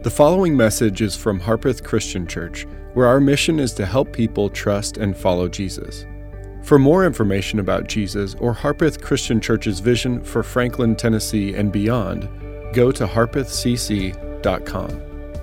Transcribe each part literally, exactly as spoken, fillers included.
The following message is from Harpeth Christian Church, where our mission is to help people trust and follow Jesus. For more information about Jesus or Harpeth Christian Church's vision for Franklin, Tennessee, and beyond, go to harpeth c c dot com.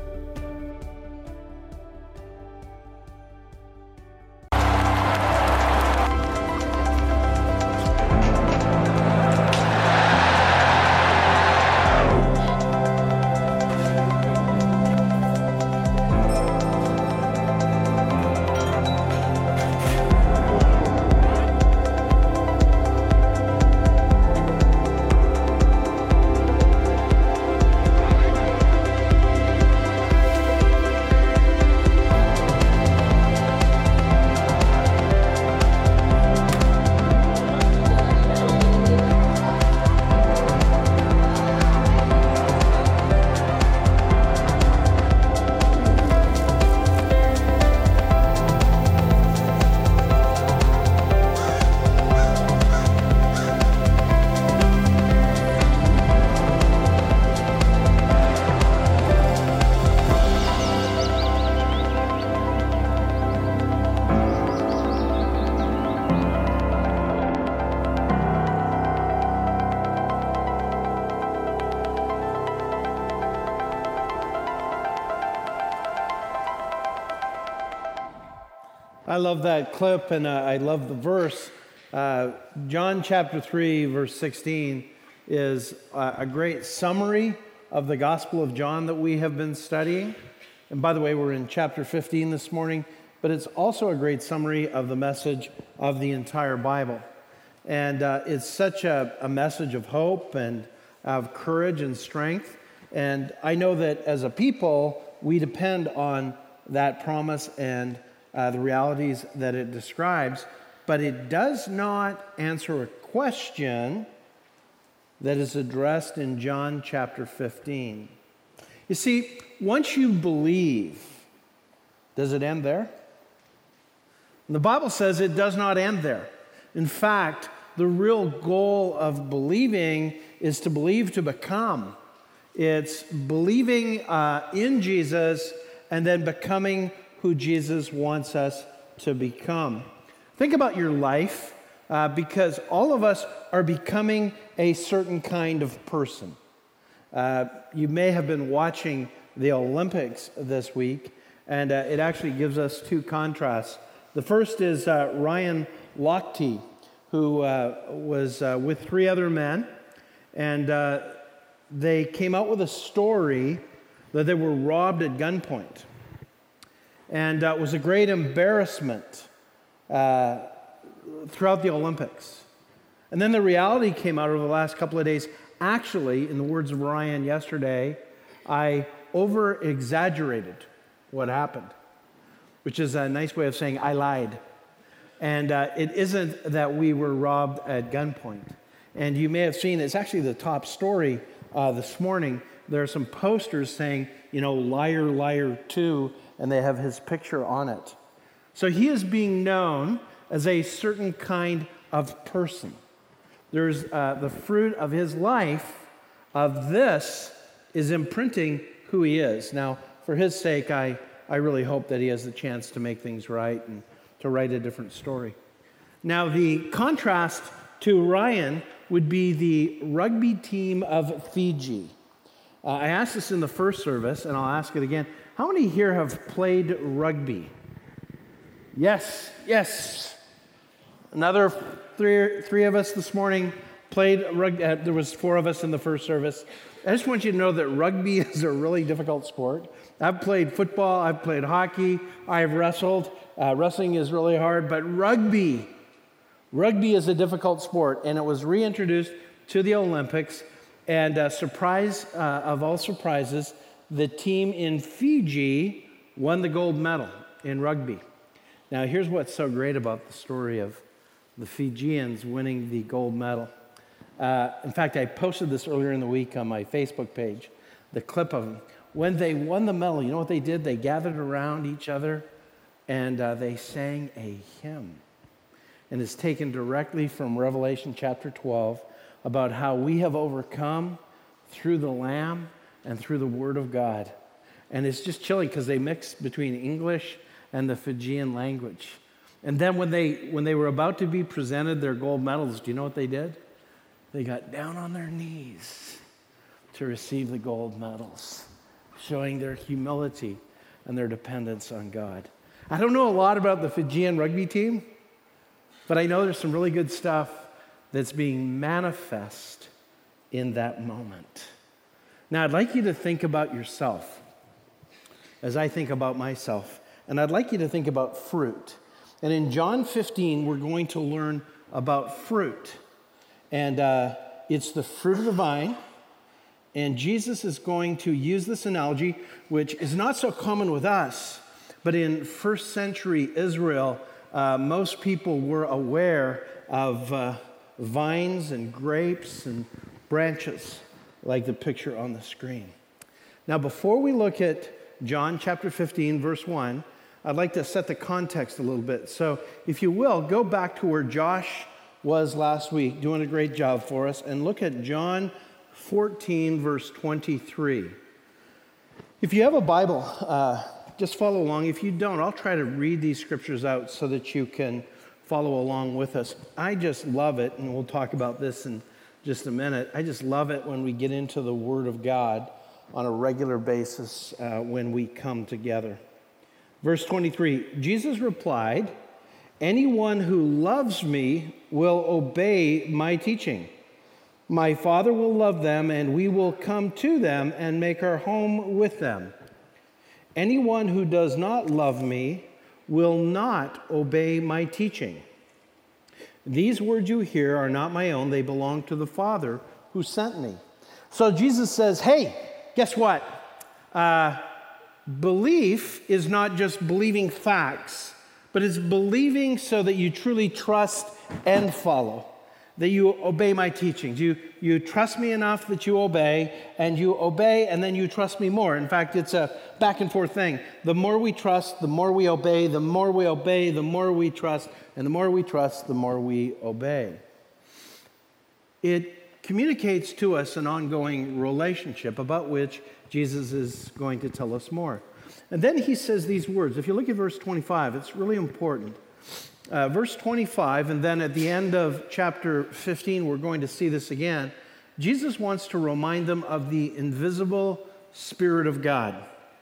I love that clip, and uh, I love the verse. Uh, John chapter three, verse sixteen is uh, a great summary of the Gospel of John that we have been studying. And by the way, we're in chapter fifteen this morning, but it's also a great summary of the message of the entire Bible. And uh, it's such a, a message of hope and of courage and strength. And I know that as a people, we depend on that promise and Uh, the realities that it describes, but it does not answer a question that is addressed in John chapter fifteen. You see, once you believe, does it end there? And the Bible says it does not end there. In fact, the real goal of believing is to believe to become. It's believing uh, in Jesus and then becoming who Jesus wants us to become. Think about your life, uh, because all of us are becoming a certain kind of person. Uh, you may have been watching the Olympics this week, and uh, it actually gives us two contrasts. The first is uh, Ryan Lochte, who uh, was uh, with three other men, and uh, they came out with a story that they were robbed at gunpoint. And uh, it was a great embarrassment uh, throughout the Olympics. And then the reality came out over the last couple of days. Actually, in the words of Ryan yesterday, I over-exaggerated what happened, which is a nice way of saying I lied. And uh, it isn't that we were robbed at gunpoint. And you may have seen, it's actually the top story uh, this morning. There are some posters saying, you know, liar, liar two, and they have his picture on it. So he is being known as a certain kind of person. There's uh, the fruit of his life of this is imprinting who he is. Now, for his sake, I, I really hope that he has the chance to make things right and to write a different story. Now, the contrast to Ryan would be the rugby team of Fiji. Uh, I asked this in the first service, and I'll ask it again. How many here have played rugby? Yes, yes. Another three, three of us this morning played rugby. Uh, there was four of us in the first service. I just want you to know that rugby is a really difficult sport. I've played football. I've played hockey. I've wrestled. Uh, wrestling is really hard, but rugby, rugby is a difficult sport, and it was reintroduced to the Olympics. And uh, surprise uh, of all surprises, the team in Fiji won the gold medal in rugby. Now, here's what's so great about the story of the Fijians winning the gold medal. Uh, in fact, I posted this earlier in the week on my Facebook page, the clip of them. When they won the medal, you know what they did? They gathered around each other and uh, they sang a hymn. And it's taken directly from Revelation chapter twelve about how we have overcome through the Lamb and through the Word of God. And it's just chilling because they mix between English and the Fijian language. And then when they when they were about to be presented their gold medals, do you know what they did? They got down on their knees to receive the gold medals, showing their humility and their dependence on God. I don't know a lot about the Fijian rugby team, but I know there's some really good stuff that's being manifest in that moment. Now, I'd like you to think about yourself as I think about myself, and I'd like you to think about fruit. And in John fifteen, we're going to learn about fruit. And uh, it's the fruit of the vine. And Jesus is going to use this analogy, which is not so common with us, but in first century Israel, uh, most people were aware of uh, vines and grapes and branches, like the picture on the screen. Now, before we look at John chapter fifteen, verse one, I'd like to set the context a little bit. So if you will, go back to where Josh was last week, doing a great job for us, and look at John fourteen, verse twenty-three. If you have a Bible, uh, just follow along. If you don't, I'll try to read these scriptures out so that you can follow along with us. I just love it, and we'll talk about this in just a minute. I just love it when we get into the Word of God on a regular basis uh, when we come together. Verse twenty-three, Jesus replied, "Anyone who loves me will obey my teaching. My Father will love them, and we will come to them and make our home with them. Anyone who does not love me will not obey my teaching. These words you hear are not my own. They belong to the Father who sent me." So Jesus says, hey, guess what? Uh, belief is not just believing facts, but it's believing so that you truly trust and follow, that you obey my teachings. You, you trust me enough that you obey, and you obey, and then you trust me more. In fact, it's a back and forth thing. The more we trust, the more we obey. The more we obey, the more we trust. And the more we trust, the more we obey. It communicates to us an ongoing relationship about which Jesus is going to tell us more. And then he says these words. If you look at verse twenty-five, it's really important. Uh, verse twenty-five, and then at the end of chapter fifteen, we're going to see this again. Jesus wants to remind them of the invisible Spirit of God.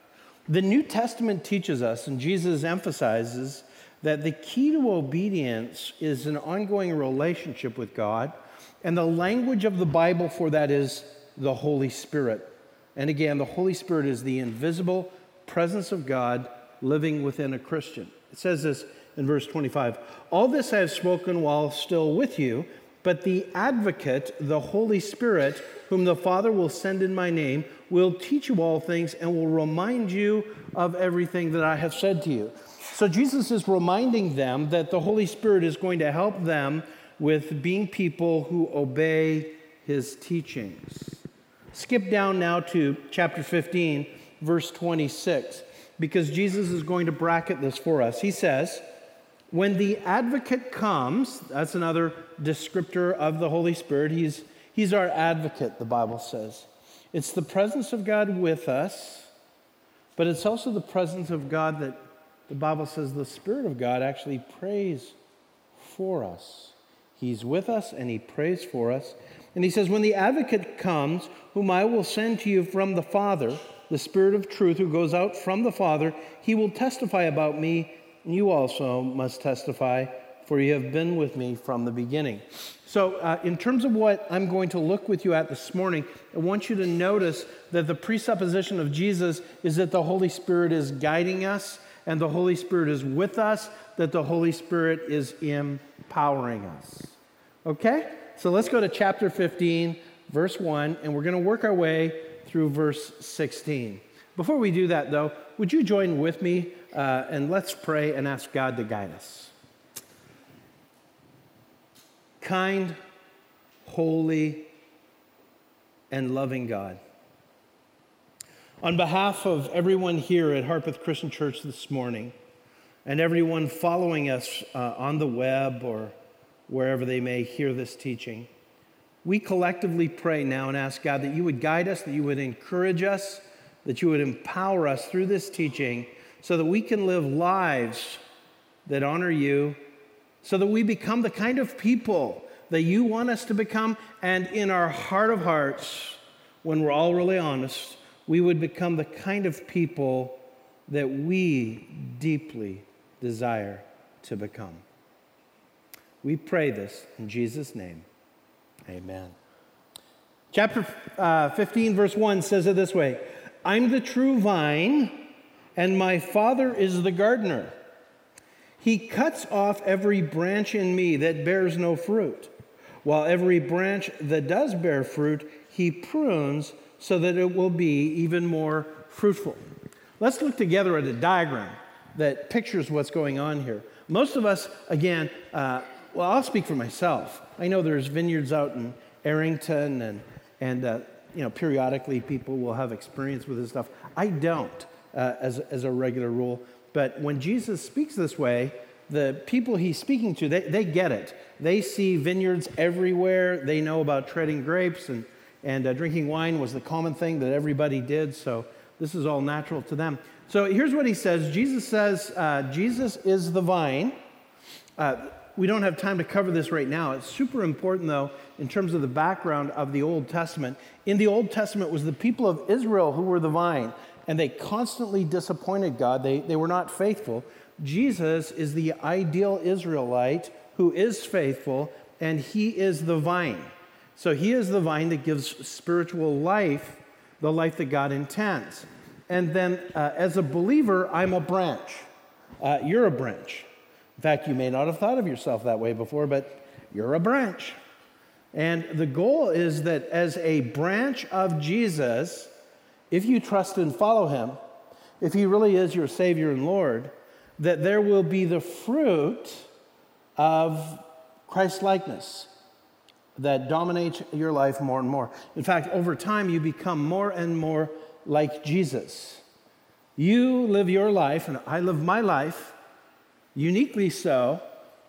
The New Testament teaches us, and Jesus emphasizes, that the key to obedience is an ongoing relationship with God, and the language of the Bible for that is the Holy Spirit. And again, the Holy Spirit is the invisible presence of God living within a Christian. It says this in verse twenty-five, "All this I have spoken while still with you, but the Advocate, the Holy Spirit, whom the Father will send in my name, will teach you all things and will remind you of everything that I have said to you." So Jesus is reminding them that the Holy Spirit is going to help them with being people who obey his teachings. Skip down now to chapter fifteen, verse twenty-six, because Jesus is going to bracket this for us. He says, "When the Advocate comes," that's another descriptor of the Holy Spirit. He's, he's our advocate, the Bible says. It's the presence of God with us, but it's also the presence of God that the Bible says the Spirit of God actually prays for us. He's with us and he prays for us. And he says, "When the Advocate comes, whom I will send to you from the Father, the Spirit of truth who goes out from the Father, he will testify about me. You also must testify, for you have been with me from the beginning." So uh, in terms of what I'm going to look with you at this morning, I want you to notice that the presupposition of Jesus is that the Holy Spirit is guiding us, and the Holy Spirit is with us, that the Holy Spirit is empowering us. Okay? So let's go to chapter fifteen, verse one, and we're going to work our way through verse sixteen. Before we do that, though, would you join with me uh, and let's pray and ask God to guide us. Kind, holy, and loving God, on behalf of everyone here at Harpeth Christian Church this morning, and everyone following us uh, on the web or wherever they may hear this teaching, we collectively pray now and ask God that you would guide us, that you would encourage us, that you would empower us through this teaching so that we can live lives that honor you, so that we become the kind of people that you want us to become, and in our heart of hearts, when we're all really honest, we would become the kind of people that we deeply desire to become. We pray this in Jesus' name. Amen. Chapter uh, fifteen, verse one says it this way: I'm the true vine, and my Father is the gardener. He cuts off every branch in me that bears no fruit, while every branch that does bear fruit, he prunes so that it will be even more fruitful. Let's look together at a diagram that pictures what's going on here. Most of us, again, uh, well, I'll speak for myself. I know there's vineyards out in Arrington, and, and uh, you know, periodically people will have experience with this stuff. I don't, uh, as, as a regular rule. But when Jesus speaks this way, the people he's speaking to, they, they get it. They see vineyards everywhere. They know about treading grapes, and, and uh, drinking wine was the common thing that everybody did. So this is all natural to them. So here's what he says. Jesus says, uh, Jesus is the vine. Uh, we don't have time to cover this right now. It's super important, though, in terms of the background of the Old Testament. In the Old Testament, it was the people of Israel who were the vine, and they constantly disappointed God. They, they were not faithful. Jesus is the ideal Israelite who is faithful, and he is the vine. So he is the vine that gives spiritual life, the life that God intends. And then uh, as a believer, I'm a branch. Uh, you're a branch. In fact, you may not have thought of yourself that way before, but you're a branch. And the goal is that as a branch of Jesus, if you trust and follow him, if he really is your Savior and Lord, that there will be the fruit of Christ-likeness that dominates your life more and more. In fact, over time, you become more and more like Jesus. You live your life, and I live my life, uniquely so,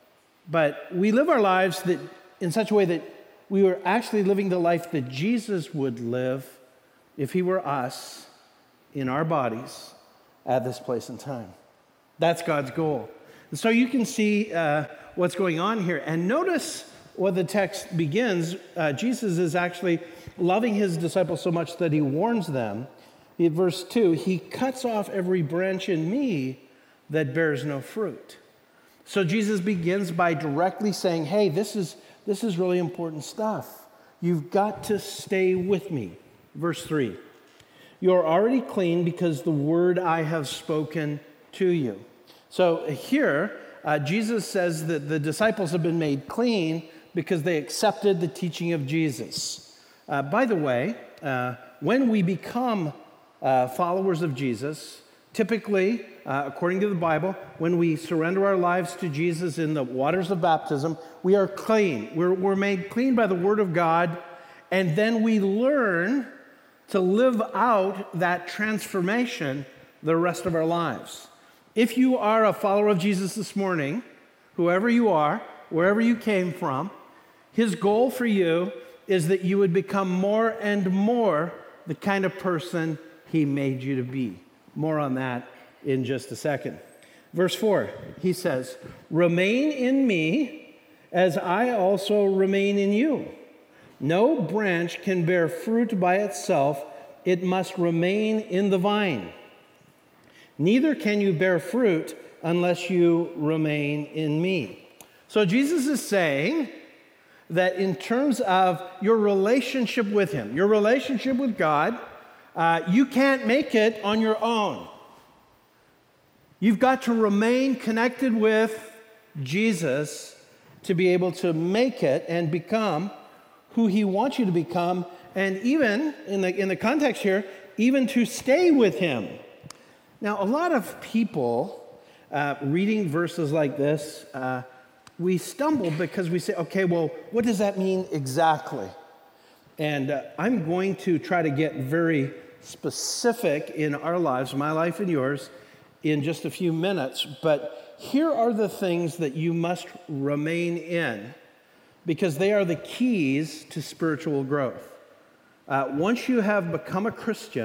but we live our lives that in such a way that we were actually living the life that Jesus would live if he were us in our bodies at this place and time. That's God's goal. And so you can see uh, what's going on here. And notice what the text begins. Uh, Jesus is actually loving his disciples so much that he warns them. In verse two, he cuts off every branch in me that bears no fruit. So Jesus begins by directly saying, hey, this is, this is really important stuff. You've got to stay with me. Verse three, you're already clean because the word I have spoken to you. So here, uh, Jesus says that the disciples have been made clean because they accepted the teaching of Jesus. Uh, by the way, uh, when we become uh, followers of Jesus, typically, uh, according to the Bible, when we surrender our lives to Jesus in the waters of baptism, we are clean. We're, we're made clean by the word of God, and then we learn to live out that transformation the rest of our lives. If you are a follower of Jesus this morning, whoever you are, wherever you came from, his goal for you is that you would become more and more the kind of person he made you to be. More on that in just a second. Verse four, he says, remain in me as I also remain in you. No branch can bear fruit by itself. It must remain in the vine. Neither can you bear fruit unless you remain in me. So Jesus is saying that in terms of your relationship with him, your relationship with God, uh, you can't make it on your own. You've got to remain connected with Jesus to be able to make it and become who he wants you to become, and even, in the, in the context here, even to stay with him. Now, a lot of people uh, reading verses like this, uh, we stumble because we say, okay, well, what does that mean exactly? And uh, I'm going to try to get very specific in our lives, my life and yours, in just a few minutes. But here are the things that you must remain in, because they are the keys to spiritual growth. Uh, once you have become a Christian,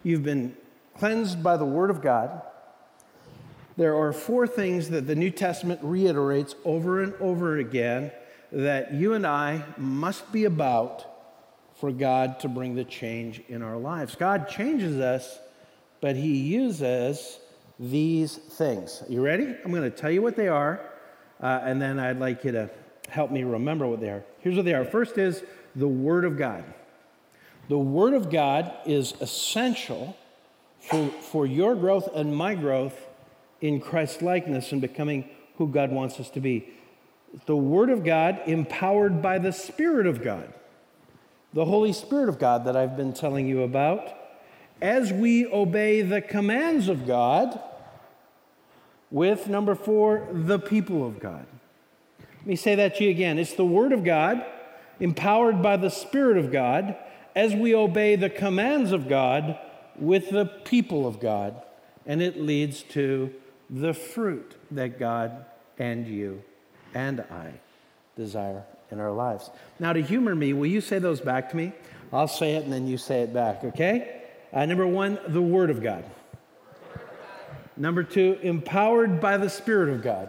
You've been cleansed by the Word of God. There are four things that the New Testament reiterates over and over again that you and I must be about for God to bring the change in our lives. God changes us, but He uses these things. You ready? I'm going to tell you what they are, uh, and then I'd like you to help me remember what they are. Here's what they are. First is the Word of God. The Word of God is essential for, for your growth and my growth in Christ's likeness and becoming who God wants us to be. The Word of God empowered by the Spirit of God, the Holy Spirit of God that I've been telling you about, as we obey the commands of God with, number four, the people of God. Let me say that to you again. It's the Word of God empowered by the Spirit of God as we obey the commands of God with the people of God, and it leads to the fruit that God and you and I desire in our lives. Now, to humor me, will you say those back to me? I'll say it and then you say it back, okay? Uh, number one, the Word of God. Number two, empowered by the Spirit of God.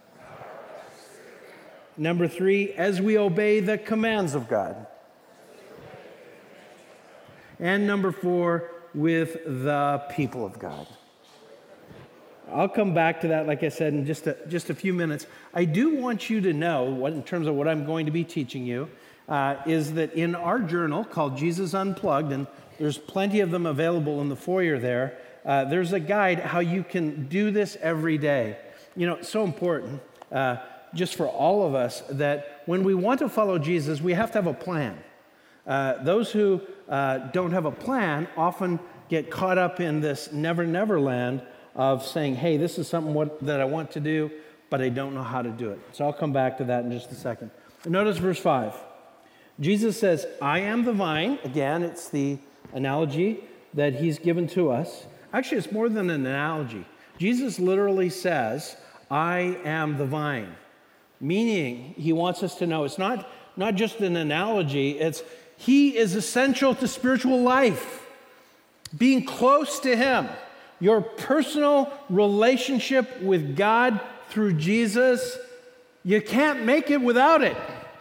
Number three, as we obey the commands of God. And number four, with the people of God. I'll come back to that, like I said, in just a, just a few minutes. I do want you to know, what, in terms of what I'm going to be teaching you, uh, is that in our journal called Jesus Unplugged, and there's plenty of them available in the foyer there, uh, there's a guide how you can do this every day. You know, it's so important, uh, just for all of us, that when we want to follow Jesus, we have to have a plan. Uh, those who uh, don't have a plan often get caught up in this never, never land of saying, hey, this is something what, that I want to do, but I don't know how to do it. So I'll come back to that in just a second. Notice verse five. Jesus says, I am the vine. Again, it's the analogy that he's given to us. Actually, it's more than an analogy. Jesus literally says, I am the vine. Meaning, he wants us to know it's not, not just an analogy, it's he is essential to spiritual life. Being close to him. Your personal relationship with God through Jesus, you can't make it without it.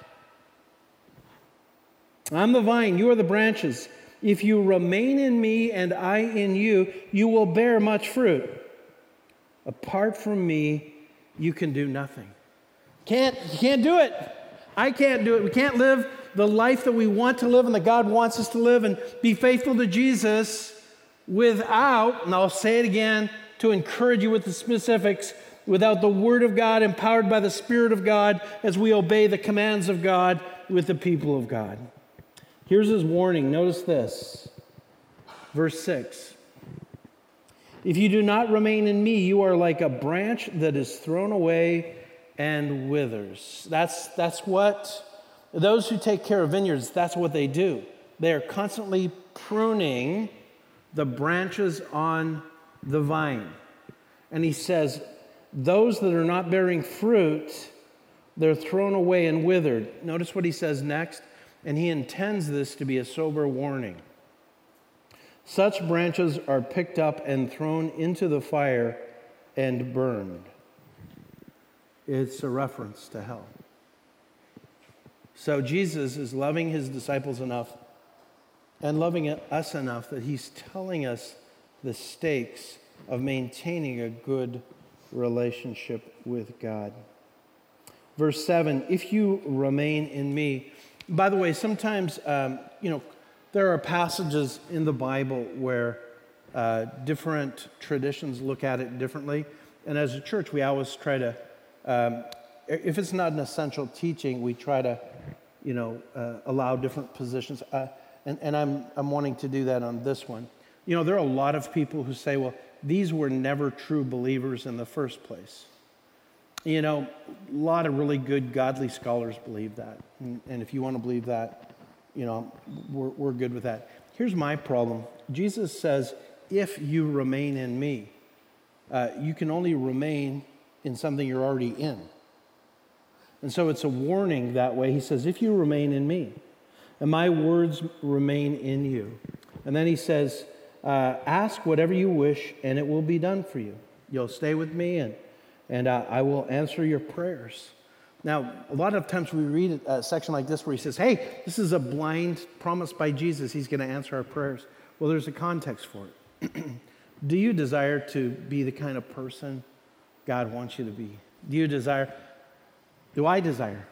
I'm the vine, you are the branches. If you remain in me and I in you, you will bear much fruit. Apart from me, you can do nothing. Can't, you can't do it. I can't do it. We can't live the life that we want to live and that God wants us to live and be faithful to Jesus without, and I'll say it again to encourage you with the specifics, without the Word of God empowered by the Spirit of God as we obey the commands of God with the people of God. Here's his warning. Notice this. Verse six. If you do not remain in me, you are like a branch that is thrown away and withers. That's, that's what, those who take care of vineyards, that's what they do. They are constantly pruning the branches on the vine. And he says, those that are not bearing fruit, they're thrown away and withered. Notice what he says next, and he intends this to be a sober warning. Such branches are picked up and thrown into the fire and burned. It's a reference to hell. So Jesus is loving his disciples enough and loving us enough that he's telling us the stakes of maintaining a good relationship with God. Verse seven, if you remain in me. By the way, sometimes, um, you know, there are passages in the Bible where uh, different traditions look at it differently. And as a church, we always try to, um, if it's not an essential teaching, we try to, you know, uh, allow different positions. Uh, And, and I'm, I'm wanting to do that on this one. You know, there are a lot of people who say, well, these were never true believers in the first place. You know, a lot of really good godly scholars believe that. And, and if you want to believe that, you know, we're, we're good with that. Here's my problem. Jesus says, if you remain in me, uh, you can only remain in something you're already in. And so it's a warning that way. He says, if you remain in me, and my words remain in you. And then he says, Uh, ask whatever you wish, and it will be done for you. You'll stay with me, and, and uh, I will answer your prayers. Now, a lot of times we read a section like this where he says, hey, this is a blind promise by Jesus. He's going to answer our prayers. Well, there's a context for it. Do you desire to be the kind of person God wants you to be? Do you desire, do I desire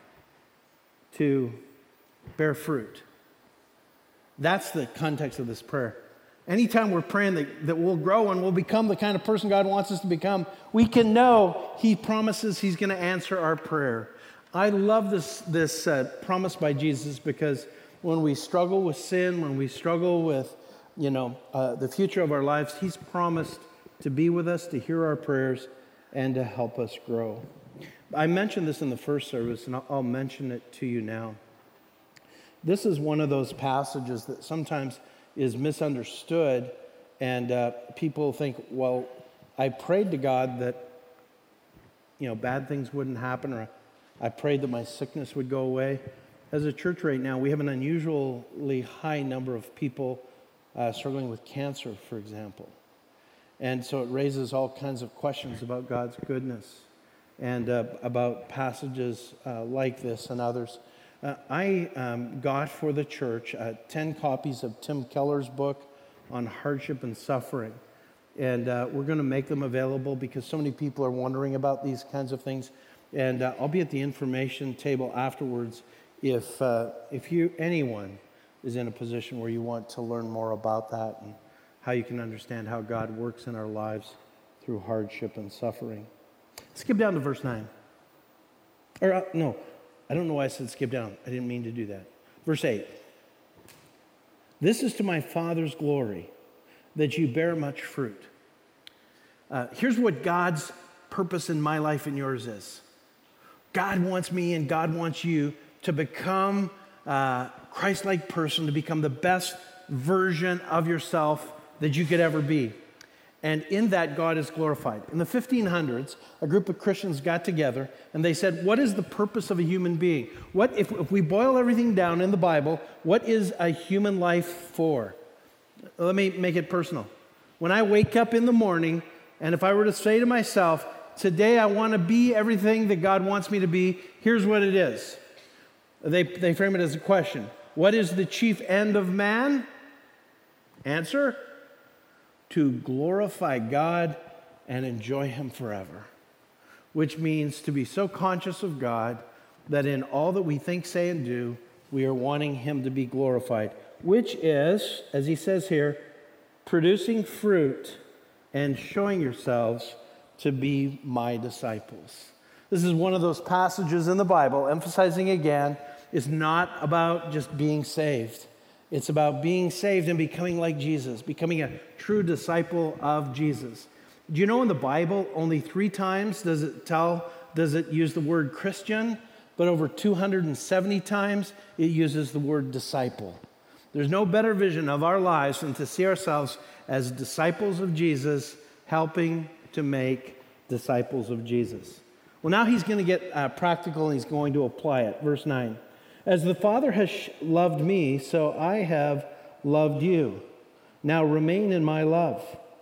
to bear fruit? That's the context of this prayer. Anytime we're praying that, that we'll grow and we'll become the kind of person God wants us to become, we can know He promises He's going to answer our prayer. I love this, this uh, promise by Jesus because when we struggle with sin, when we struggle with, you know, uh, the future of our lives, He's promised to be with us, to hear our prayers, and to help us grow. I mentioned this in the first service, and I'll, I'll mention it to you now. This is one of those passages that sometimes is misunderstood, and uh, people think, well, I prayed to God that, you know, bad things wouldn't happen, or I prayed that my sickness would go away. As a church right now, we have an unusually high number of people uh, struggling with cancer, for example. And so it raises all kinds of questions about God's goodness and uh, about passages uh, like this and others. Uh, I um, got for the church uh, ten copies of Tim Keller's book on hardship and suffering. And uh, we're going to make them available because so many people are wondering about these kinds of things. And uh, I'll be at the information table afterwards if uh, if you anyone is in a position where you want to learn more about that and how you can understand how God works in our lives through hardship and suffering. Skip down to verse nine. Or uh, no. I don't know why I said skip down. I didn't mean to do that. Verse eight. This is to my Father's glory, that you bear much fruit. Uh, here's what God's purpose in my life and yours is. God wants me and God wants you to become a Christ-like person, to become the best version of yourself that you could ever be. And in that, God is glorified. In the fifteen hundreds, a group of Christians got together and they said, what is the purpose of a human being? What if, if we boil everything down in the Bible, what is a human life for? Let me make it personal. When I wake up in the morning, and if I were to say to myself, today I want to be everything that God wants me to be, here's what it is. They, they frame it as a question. What is the chief end of man? Answer: to glorify God and enjoy Him forever, which means to be so conscious of God that in all that we think, say, and do, we are wanting Him to be glorified, which is, as he says here, producing fruit and showing yourselves to be my disciples. This is one of those passages in the Bible, emphasizing again, it's not about just being saved. It's about being saved and becoming like Jesus, becoming a true disciple of Jesus. Do you know in the Bible, only three times does it tell, does it use the word Christian, but over two hundred seventy times it uses the word disciple. There's no better vision of our lives than to see ourselves as disciples of Jesus, helping to make disciples of Jesus. Well, now he's going to get uh, practical and he's going to apply it. Verse nine. As the Father has loved me, so I have loved you. Now remain in my love.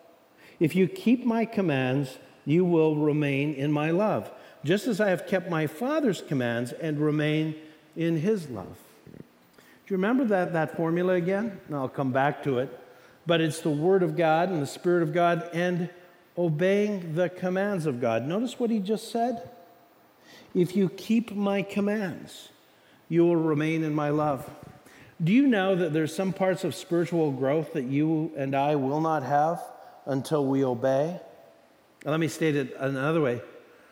If you keep my commands, you will remain in my love, just as I have kept my Father's commands and remain in His love. Do you remember that, that formula again? And I'll come back to it. But it's the Word of God and the Spirit of God and obeying the commands of God. Notice what he just said. If you keep my commands, you will remain in my love. Do you know that there's some parts of spiritual growth that you and I will not have until we obey? Now, let me state it another way.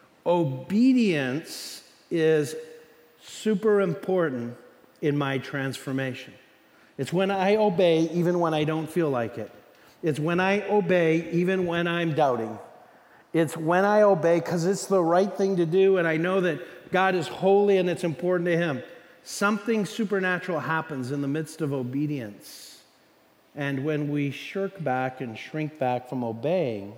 Obedience is super important in my transformation. It's when I obey even when I don't feel like it. It's when I obey even when I'm doubting. It's when I obey because it's the right thing to do and I know that God is holy and it's important to Him. Something supernatural happens in the midst of obedience. And when we shirk back and shrink back from obeying,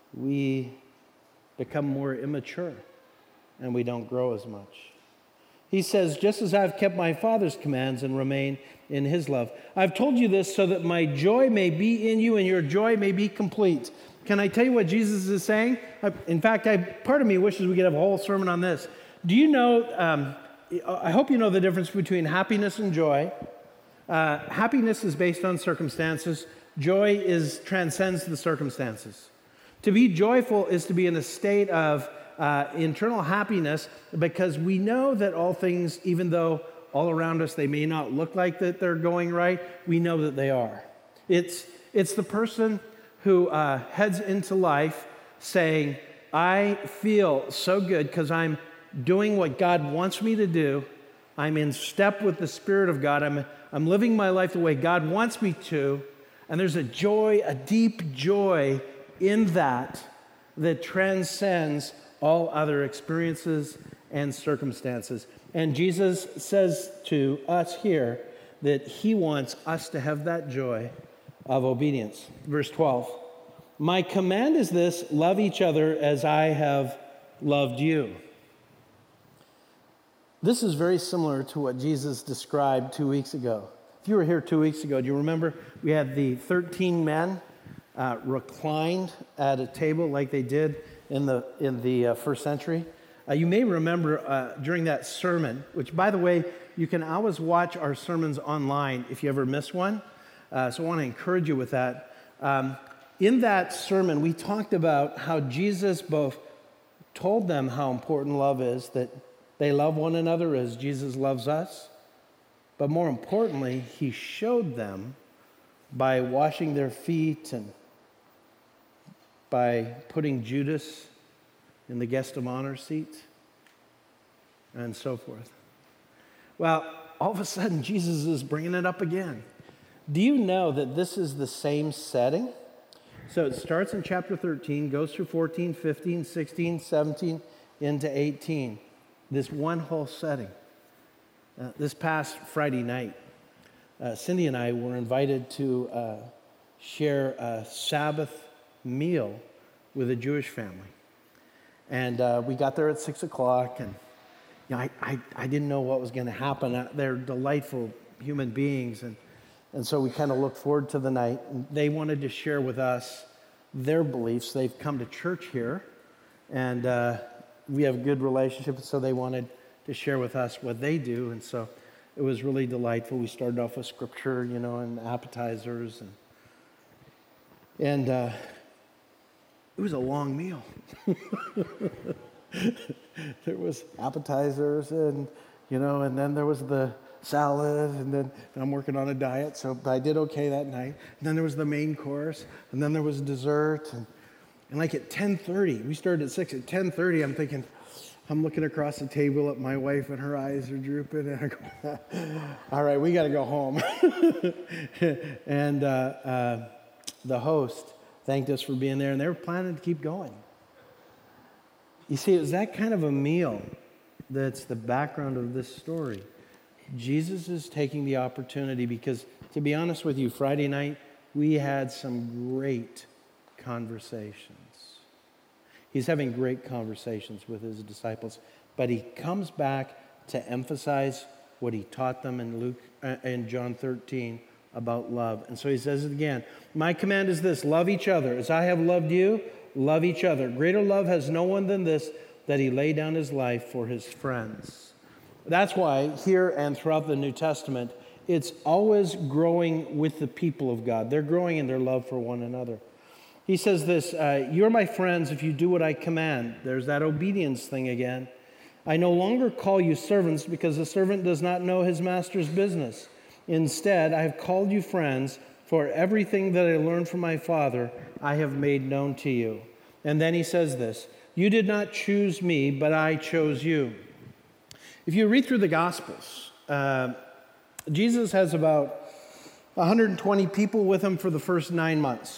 we become more immature and we don't grow as much. He says, just as I've kept my Father's commands and remain in his love. I've told you this so that my joy may be in you and your joy may be complete. Can I tell you what Jesus is saying? In fact, I, part of me wishes we could have a whole sermon on this. Do you know, um, I hope you know the difference between happiness and joy. Uh, happiness is based on circumstances. Joy is transcends the circumstances. To be joyful is to be in a state of uh, internal happiness because we know that all things, even though all around us they may not look like that they're going right, we know that they are. It's, it's the person who uh, heads into life saying, I feel so good because I'm doing what God wants me to do. I'm in step with the Spirit of God. I'm, I'm living my life the way God wants me to. And there's a joy, a deep joy in that that transcends all other experiences and circumstances. And Jesus says to us here that he wants us to have that joy of obedience. Verse twelve, my command is this, love each other as I have loved you. This is very similar to what Jesus described two weeks ago. If you were here two weeks ago, do you remember we had the thirteen men uh, reclined at a table like they did in the in the uh, first century? Uh, you may remember uh, during that sermon, which, by the way, you can always watch our sermons online if you ever miss one. Uh, so I want to encourage you with that. Um, in that sermon, we talked about how Jesus both told them how important love is, that they love one another as Jesus loves us. But more importantly, he showed them by washing their feet and by putting Judas in the guest of honor seat and so forth. Well, all of a sudden, Jesus is bringing it up again. Do you know that this is the same setting? So it starts in chapter thirteen, goes through fourteen, fifteen, sixteen, seventeen, into eighteen. This one whole setting. Uh, this past Friday night, uh, Cindy and I were invited to uh, share a Sabbath meal with a Jewish family. And uh, we got there at six o'clock, and you know, I, I, I didn't know what was going to happen. Uh, they're delightful human beings, and, and so we kind of looked forward to the night. And they wanted to share with us their beliefs. They've come to church here, and uh, we have a good relationship, so they wanted to share with us what they do, and so it was really delightful. We started off with scripture, you know, and appetizers, and and uh, it was a long meal. There was appetizers, and you know, and then there was the salad, and then and I'm working on a diet, so but I did okay that night. And then there was the main course, and then there was dessert, and and like at ten thirty, we started at six. At ten thirty, I'm thinking. I'm looking across the table at my wife, and her eyes are drooping. And I go, all right, we got to go home. and uh, uh, the host thanked us for being there, and they were planning to keep going. You see, it was that kind of a meal that's the background of this story. Jesus is taking the opportunity because, to be honest with you, Friday night, we had some great conversations. He's having great conversations with his disciples, but he comes back to emphasize what he taught them in Luke uh, in John thirteen about love. And so he says it again. My command is this, love each other. As I have loved you, love each other. Greater love has no one than this, that he lay down his life for his friends. That's why here and throughout the New Testament, it's always growing with the people of God. They're growing in their love for one another. He says this, uh, you're my friends if you do what I command. There's that obedience thing again. I no longer call you servants because the servant does not know his master's business. Instead, I have called you friends, for everything that I learned from my Father, I have made known to you. And then he says this, you did not choose me, but I chose you. If you read through the Gospels, uh, Jesus has about one hundred twenty people with him for the first nine months.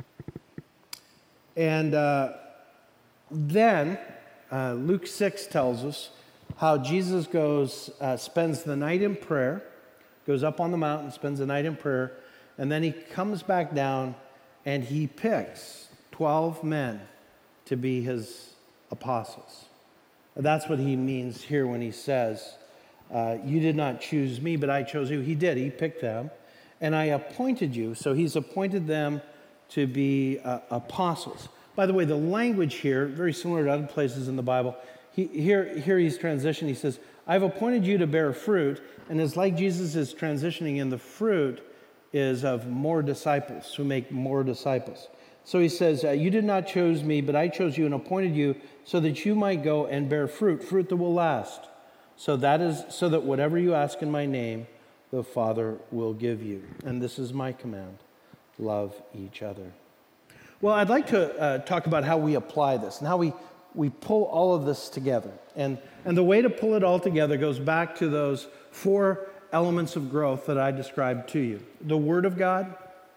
And uh, then uh, Luke six tells us how Jesus goes, uh, spends the night in prayer, goes up on the mountain, spends the night in prayer, and then he comes back down and he picks twelve men to be his apostles. That's what he means here when he says, uh, you did not choose me, but I chose you. He did. He picked them. And I appointed you. So he's appointed them to be uh, apostles. By the way, the language here, very similar to other places in the Bible, he, here, here he's transitioning. He says, I've appointed you to bear fruit. And it's like Jesus is transitioning in the fruit is of more disciples, who make more disciples. So he says, uh, you did not choose me, but I chose you and appointed you so that you might go and bear fruit, fruit that will last. So that is so that whatever you ask in my name, the Father will give you. And this is my command, love each other. Well, I'd like to uh, talk about how we apply this and how we, we pull all of this together. And, and the way to pull it all together goes back to those four elements of growth that I described to you. The Word of God.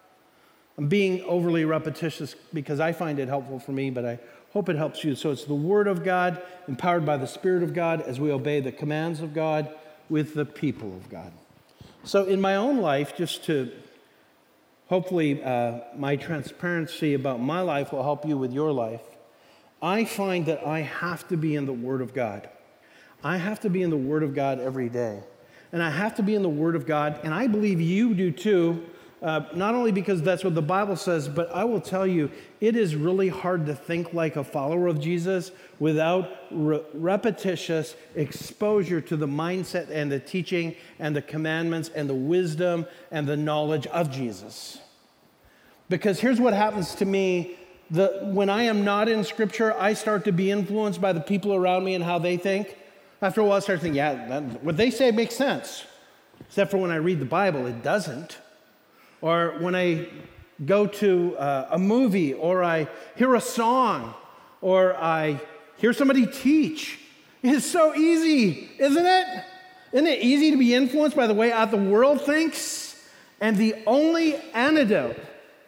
I'm being overly repetitious because I find it helpful for me, but I hope it helps you. So it's the Word of God, empowered by the Spirit of God as we obey the commands of God with the people of God. So in my own life, just to hopefully uh, my transparency about my life will help you with your life, I find that I have to be in the Word of God. I have to be in the Word of God every day. And I have to be in the Word of God, and I believe you do too, uh, not only because that's what the Bible says, but I will tell you, it is really hard to think like a follower of Jesus without re- repetitious exposure to the mindset and the teaching and the commandments and the wisdom and the knowledge of Jesus. Because here's what happens to me. The, when I am not in Scripture, I start to be influenced by the people around me and how they think. After a while, I start thinking, yeah, that, what they say makes sense. Except for when I read the Bible, it doesn't. Or when I go to uh, a movie, or I hear a song, or I hear somebody teach. It's so easy, isn't it? Isn't it easy to be influenced by the way out the world thinks? And the only antidote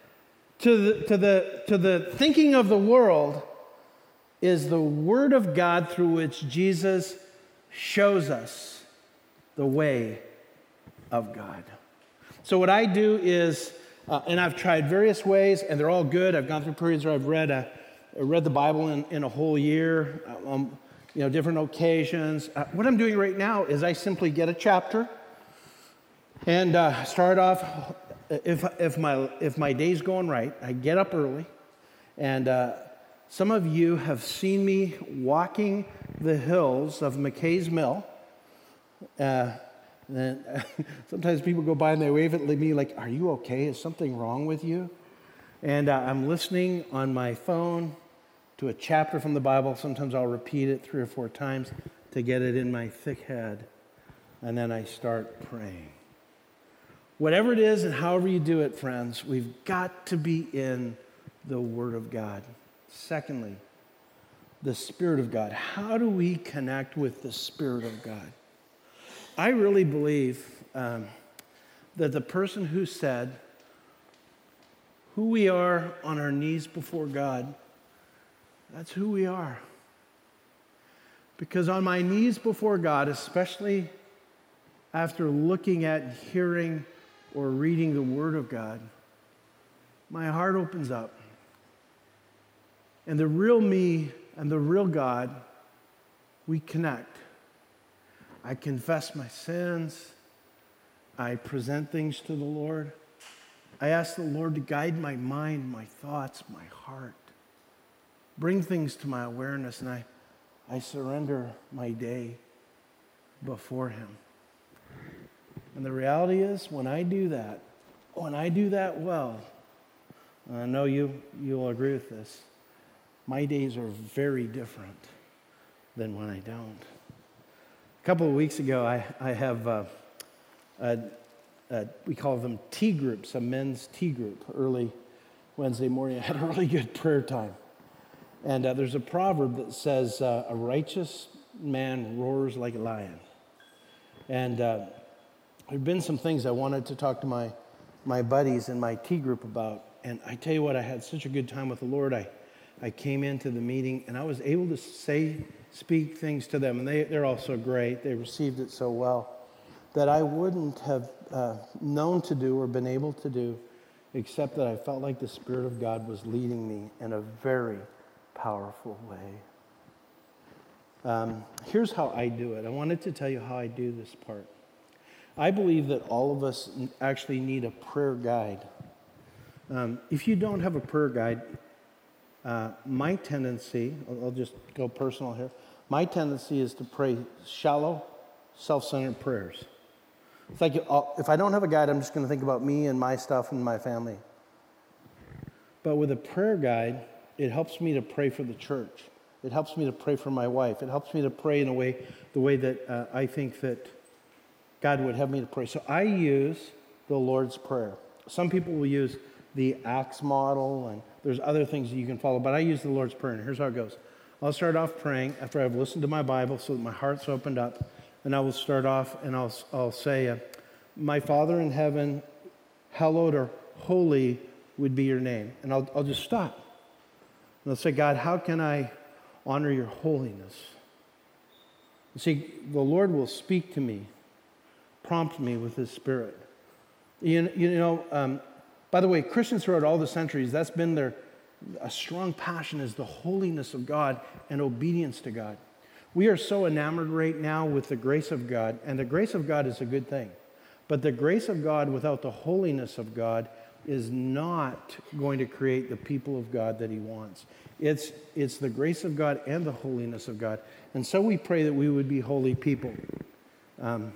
to the, to the, to the thinking of the world is the Word of God, through which Jesus shows us the way of God. So what I do is, uh, and I've tried various ways, and they're all good. I've gone through periods where I've read a, read the Bible in, in a whole year, um, you know, different occasions. Uh, what I'm doing right now is I simply get a chapter and uh, start off. If if my if my day's going right, I get up early, and uh, some of you have seen me walking the hills of McKay's Mill. Uh, and sometimes people go by and they wave at me like, "Are you okay? Is something wrong with you?" And uh, I'm listening on my phone to a chapter from the Bible. Sometimes I'll repeat it three or four times to get it in my thick head, and then I start praying. Whatever it is and however you do it, friends, we've got to be in the Word of God. Secondly, the Spirit of God. How do we connect with the Spirit of God? I really believe um, that the person who said, who we are on our knees before God, that's who we are. Because on my knees before God, especially after looking at, hearing, or reading the Word of God, my heart opens up. And the real me and the real God, we connect. I confess my sins. I present things to the Lord. I ask the Lord to guide my mind, my thoughts, my heart. Bring things to my awareness, and I, I surrender my day before Him. And the reality is, when I do that, when I do that well, and I know you, you'll agree with this, my days are very different than when I don't. A couple of weeks ago, I, I have, uh, a, a, we call them tea groups, a men's tea group, early Wednesday morning. I had a really good prayer time. And uh, there's a proverb that says, uh, a righteous man roars like a lion. And uh, there have been some things I wanted to talk to my, my buddies in my tea group about. And I tell you what, I had such a good time with the Lord. I, I came into the meeting, and I was able to say, speak things to them. And they, they're all so great. They received it so well that I wouldn't have uh, known to do or been able to do, except that I felt like the Spirit of God was leading me in a very powerful way. Um, here's how I do it. I wanted to tell you how I do this part. I believe that all of us actually need a prayer guide. Um, if you don't have a prayer guide, uh, my tendency, I'll, I'll just go personal here, my tendency is to pray shallow, self-centered prayers. It's like if I don't have a guide, I'm just going to think about me and my stuff and my family. But with a prayer guide, it helps me to pray for the church. It helps me to pray for my wife. It helps me to pray in a way, the way that uh, I think that God would have me to pray. So I use the Lord's Prayer. Some people will use the Acts model, and there's other things that you can follow, but I use the Lord's Prayer, and here's how it goes. I'll start off praying after I've listened to my Bible so that my heart's opened up, and I will start off and I'll, I'll say, uh, my Father in heaven, hallowed or holy would be your name. And I'll, I'll just stop. And I'll say, God, how can I honor your holiness? You see, the Lord will speak to me, prompt me with his Spirit. You, you know, um, by the way, Christians throughout all the centuries, that's been their a strong passion is the holiness of God and obedience to God. We are so enamored right now with the grace of God, and the grace of God is a good thing. But the grace of God without the holiness of God is not going to create the people of God that he wants. It's, it's the grace of God and the holiness of God. And so we pray that we would be holy people. Um,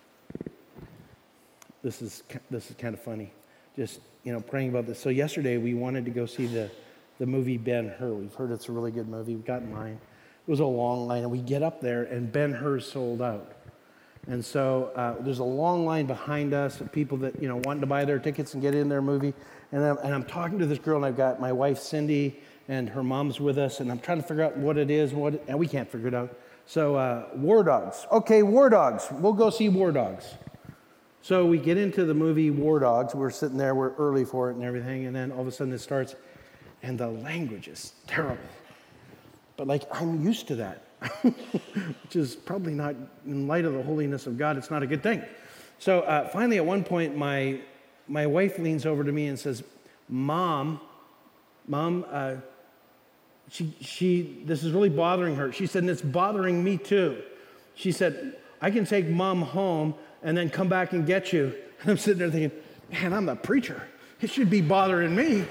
this is this is kind of funny, just, you know, praying about this. So yesterday we wanted to go see the, the movie Ben-Hur. We've heard it's a really good movie. We got in line. It was a long line, and we get up there, and Ben-Hur sold out. And so uh, there's a long line behind us of people that, you know, wanting to buy their tickets and get in their movie. And I'm, and I'm talking to this girl, and I've got my wife, Cindy, and her mom's with us, and I'm trying to figure out what it is, what it, and we can't figure it out. So uh, War Dogs. Okay, War Dogs. We'll go see War Dogs. So we get into the movie War Dogs. We're sitting there. We're early for it and everything. And then all of a sudden it starts, and the language is terrible. But, like, I'm used to that. Which is probably not, in light of the holiness of God, it's not a good thing. So uh, finally, at one point, my my wife leans over to me and says, Mom, Mom, uh, she, she, this is really bothering her. She said, and it's bothering me too. She said, I can take Mom home and then come back and get you. And I'm sitting there thinking, man, I'm the preacher. It should be bothering me.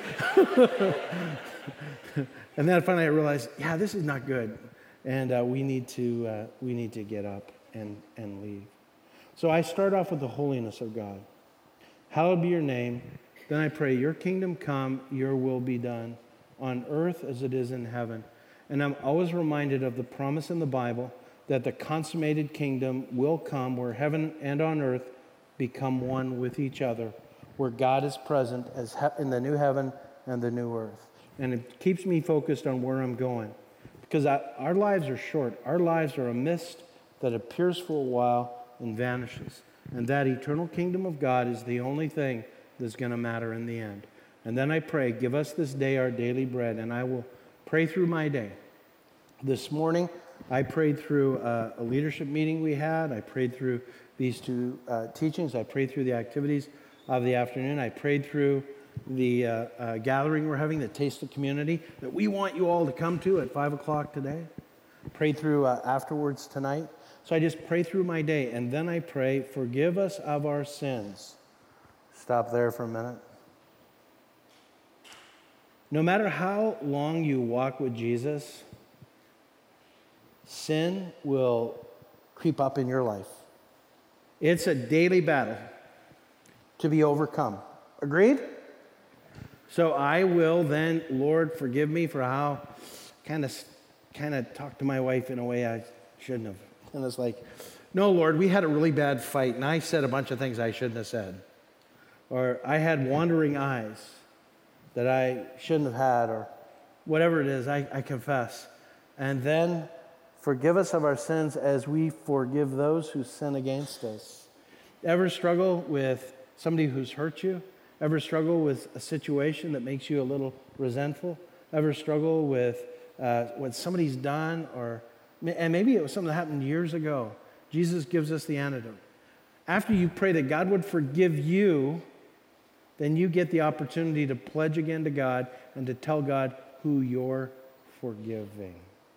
And then finally I realized, yeah, this is not good. And uh, we need to uh, we need to get up and, and leave. So I start off with the holiness of God. Hallowed be your name. Then I pray, your kingdom come, your will be done, on earth as it is in heaven. And I'm always reminded of the promise in the Bible that the consummated kingdom will come where heaven and on earth become one with each other, where God is present as he- in the new heaven and the new earth. And it keeps me focused on where I'm going. Because our lives are short. Our lives are a mist that appears for a while and vanishes. And that eternal kingdom of God is the only thing that's going to matter in the end. And then I pray, give us this day our daily bread. And I will pray through my day. This morning, I prayed through a, a leadership meeting we had. I prayed through these two uh, teachings. I prayed through the activities of the afternoon. I prayed through the uh, uh, gathering we're having, the Taste of Community, that we want you all to come to at five o'clock today. Prayed through uh, afterwards tonight. So I just pray through my day, and then I pray, forgive us of our sins. Stop there for a minute. No matter how long you walk with Jesus, sin will creep up in your life. It's a daily battle to be overcome. Agreed? So I will then, Lord, forgive me for how kind of kind of talked to my wife in a way I shouldn't have. And it's like, no, Lord, we had a really bad fight, and I said a bunch of things I shouldn't have said. Or I had wandering eyes that I shouldn't have had, or whatever it is, I, I confess. And then forgive us of our sins as we forgive those who sin against us. Ever struggle with somebody who's hurt you? Ever struggle with a situation that makes you a little resentful? Ever struggle with uh, what somebody's done, or and maybe it was something that happened years ago? Jesus gives us the antidote. After you pray that God would forgive you, then you get the opportunity to pledge again to God and to tell God who you're forgiving.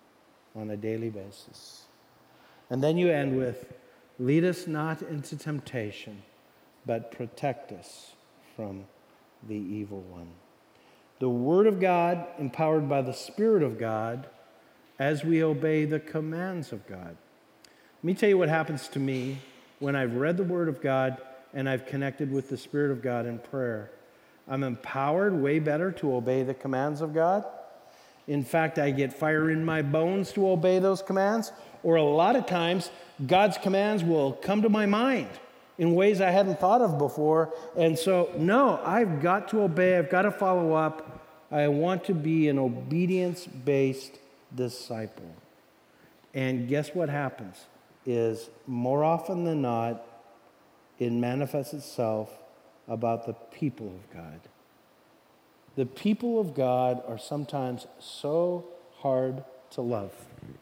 on a daily basis. And then you end with, lead us not into temptation, but protect us from the evil one. The Word of God, empowered by the Spirit of God, as we obey the commands of God. Let me tell you what happens to me when I've read the Word of God and I've connected with the Spirit of God in prayer. I'm empowered way better to obey the commands of God. In fact, I get fire in my bones to obey those commands. Or a lot of times, God's commands will come to my mind in ways I hadn't thought of before. And so, no, I've got to obey. I've got to follow up. I want to be an obedience-based disciple. And guess what happens? Is more often than not, it manifests itself about the people of God. The people of God are sometimes so hard to love,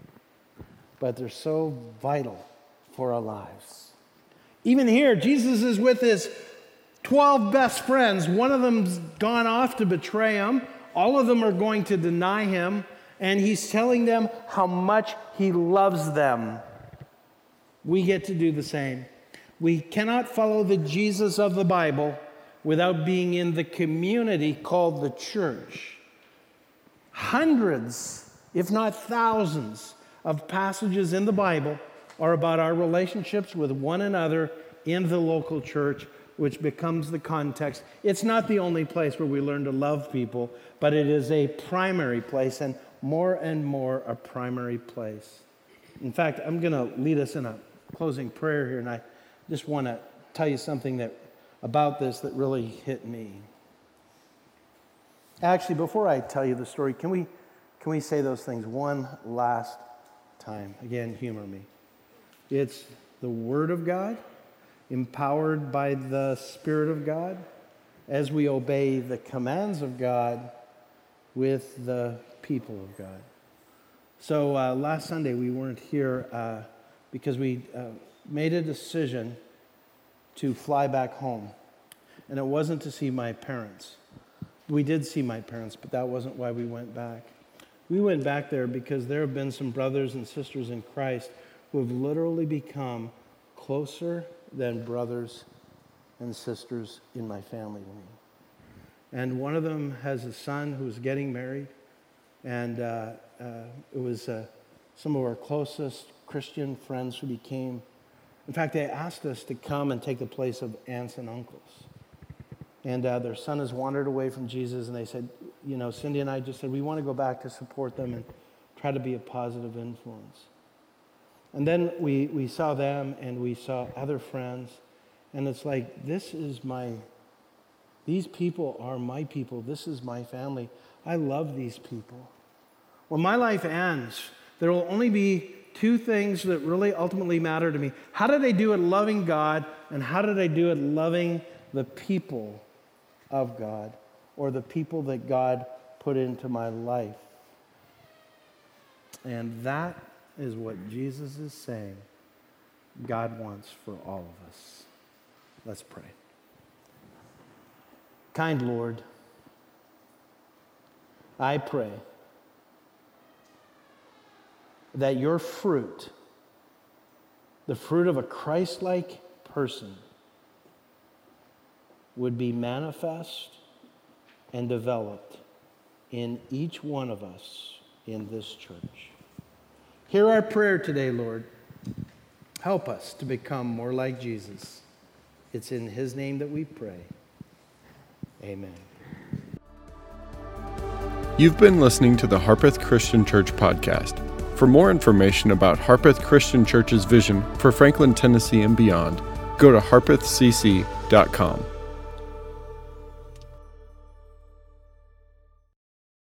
but they're so vital for our lives. Even here, Jesus is with his twelve best friends. One of them's gone off to betray him. All of them are going to deny him, and he's telling them how much he loves them. We get to do the same. We cannot follow the Jesus of the Bible without being in the community called the church. Hundreds, if not thousands, of passages in the Bible are about our relationships with one another in the local church, which becomes the context. It's not the only place where we learn to love people, but it is a primary place, and more and more a primary place. In fact, I'm going to lead us in a closing prayer here, and I just want to tell you something that about this that really hit me. Actually, before I tell you the story, can we can we say those things one last time? Again, humor me. It's the Word of God, empowered by the Spirit of God, as we obey the commands of God with the people of God. So uh, last Sunday we weren't here uh, because we uh, made a decision to fly back home. And it wasn't to see my parents. We did see my parents, but that wasn't why we went back. We went back there because there have been some brothers and sisters in Christ who have literally become closer than brothers and sisters in my family to me. And one of them has a son who's getting married, and uh, uh, it was uh, some of our closest Christian friends who became. In fact, they asked us to come and take the place of aunts and uncles. And uh, their son has wandered away from Jesus, and they said, you know, Cindy and I just said, we want to go back to support them and try to be a positive influence. And then we, we saw them, and we saw other friends, and it's like, this is my, these people are my people. This is my family. I love these people. When my life ends, there will only be two things that really ultimately matter to me. How did I do it loving God, and how did I do it loving the people of God, or the people that God put into my life? And that is what Jesus is saying God wants for all of us. Let's pray. Kind Lord, I pray that your fruit, the fruit of a Christ-like person, would be manifest and developed in each one of us in this church. Hear our prayer today, Lord. Help us to become more like Jesus. It's in his name that we pray. Amen. You've been listening to the Harpeth Christian Church podcast. For more information about Harpeth Christian Church's vision for Franklin, Tennessee and beyond, go to harpeth c c dot com.